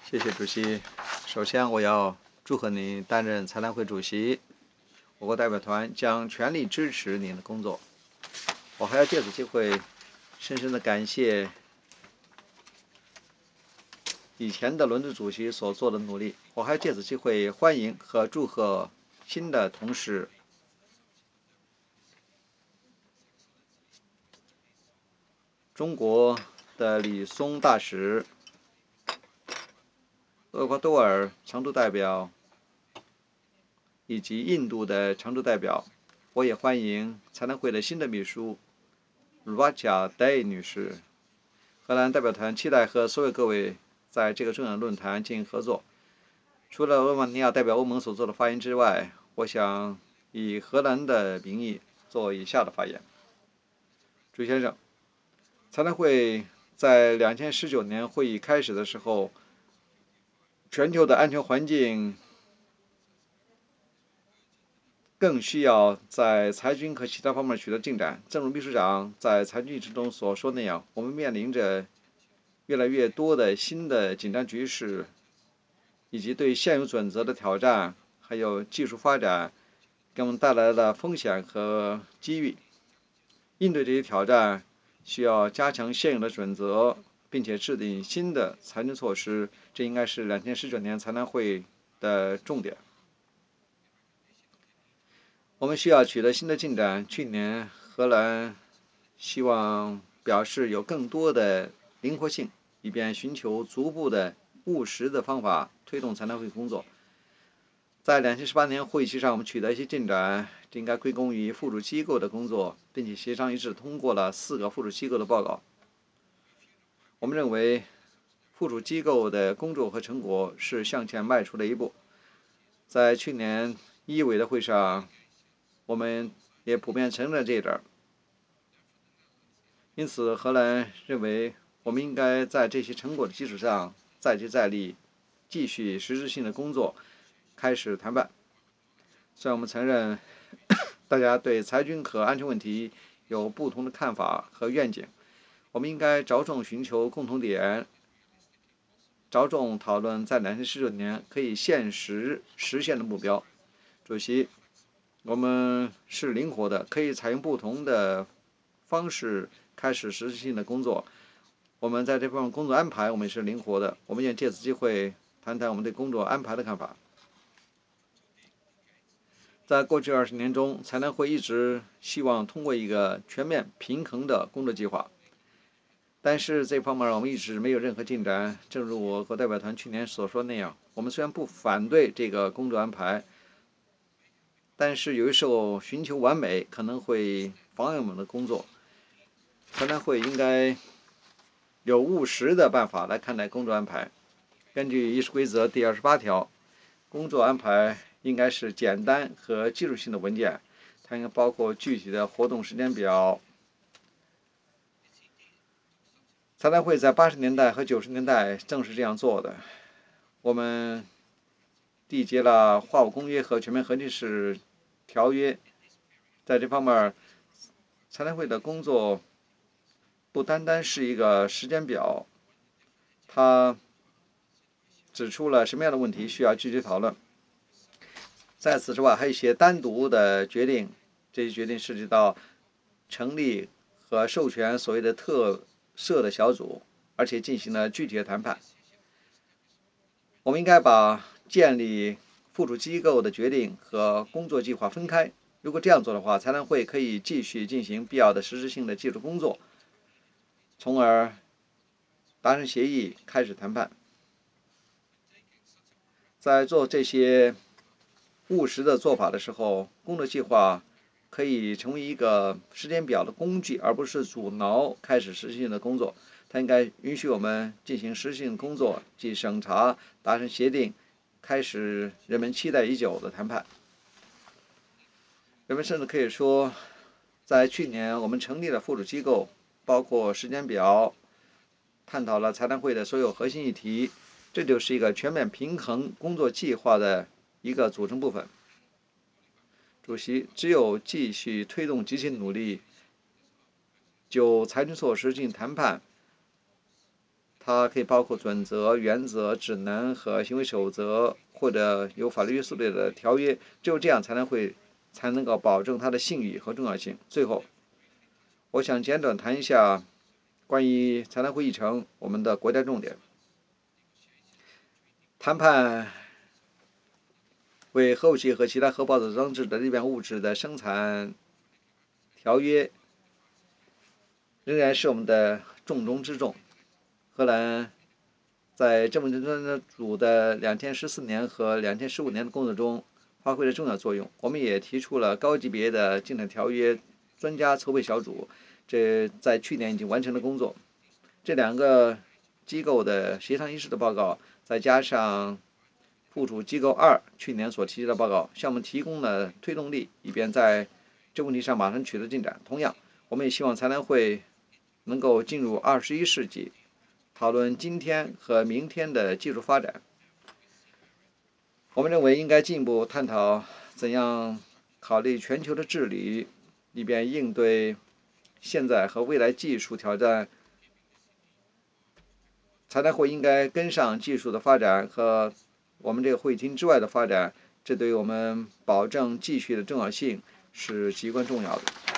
谢谢主席。首先，我要祝贺您担任财谈会主席，我国代表团将全力支持您的工作。我还要借此机会深深地感谢以前的轮值主席所做的努力。我还要借此机会欢迎和祝贺新的同事。中国的李松大使、厄瓜多尔常驻代表以及印度的常驻代表。我也欢迎财谈会的新的秘书 Raja Day 女士。荷兰代表团期待和所有各位在这个重要论坛进行合作。除了罗马尼亚代表欧盟所做的发言之外，我想以荷兰的名义做以下的发言。朱先生，财谈会在2019年会议开始的时候，全球的安全环境更需要在裁军和其他方面取得进展。正如秘书长在裁军议程中所说那样，我们面临着越来越多的新的紧张局势，以及对现有准则的挑战，还有技术发展给我们带来的风险和机遇。应对这些挑战，需要加强现有的准则，并且制定新的财政措施，这应该是2019年财谈会的重点。我们需要取得新的进展。去年，荷兰希望表示有更多的灵活性，以便寻求逐步的务实的方法推动财谈会工作。在2018年会期上，我们取得一些进展，这应该归功于附属机构的工作，并且协商一致通过了4个附属机构的报告。我们认为，附属机构的工作和成果是向前迈出的一步。在去年一委的会上，我们也普遍承认这一点。因此，荷兰认为我们应该在这些成果的基础上再接再厉，继续实质性的工作，开始谈判。虽然我们承认大家对裁军和安全问题有不同的看法和愿景，我们应该着重寻求共同点，着重讨论在2019年可以现实实现的目标。主席，我们是灵活的，可以采用不同的方式开始实质性的工作。我们在这方面工作安排，我们也是灵活的。我们也借此机会谈谈我们对工作安排的看法。在过去20年中，财谈会一直希望通过一个全面平衡的工作计划，但是这方面我们一直没有任何进展。正如我和代表团去年所说那样，我们虽然不反对这个工作安排，但是有的时候寻求完美可能会妨碍我们的工作。财谈会应该有务实的办法来看待工作安排。根据议事规则第28条，工作安排应该是简单和技术性的文件，它应该包括具体的活动时间表。财谈会在80年代和90年代正是这样做的。我们缔结了华武公约和全面核军事条约，在这方面，财谈会的工作不单单是一个时间表，它指出了什么样的问题需要具体讨论。在此之外，还有一些单独的决定，这些决定涉及到成立和授权所谓的特设的小组，而且进行了具体的谈判。我们应该把建立附属机构的决定和工作计划分开。如果这样做的话，财谈会可以继续进行必要的实质性的技术工作，从而达成协议，开始谈判。在做这些务实的做法的时候，工作计划可以成为一个时间表的工具，而不是阻挠开始实质性的工作。它应该允许我们进行实质性工作，即审查、达成协定，开始人们期待已久的谈判。人们甚至可以说，在去年我们成立了附属机构，包括时间表，探讨了财谈会的所有核心议题，这就是一个全面平衡工作计划的一个组成部分。主席，只有继续推动积极努力，就财政措施进行谈判， 它可以包括准则、原则、指南和行为守则，或者有法律约束力的条约。只有这样才能够保证它的信誉和重要性。最后，我想简短谈一下关于财谈会议程我们的国家重点。谈判为核武器和其他核爆炸装置的裂变物质的生产条约仍然是我们的重中之重。荷兰在这份专家组的2014年和2015年的工作中发挥了重要作用。我们也提出了高级别的竞争条约专家筹备小组，这在去年已经完成了工作。这2个机构的协商一致的报告，再加上部署机构2去年所提交的报告，向我们提供了推动力，以便在这问题上马上取得进展。同样，我们也希望财谈会能够进入21世纪，讨论今天和明天的技术发展。我们认为应该进一步探讨怎样考虑全球的治理，以便应对现在和未来技术挑战。财谈会应该跟上技术的发展和我们这个会议厅之外的发展，这对于我们保证继续的重要性是至关重要的。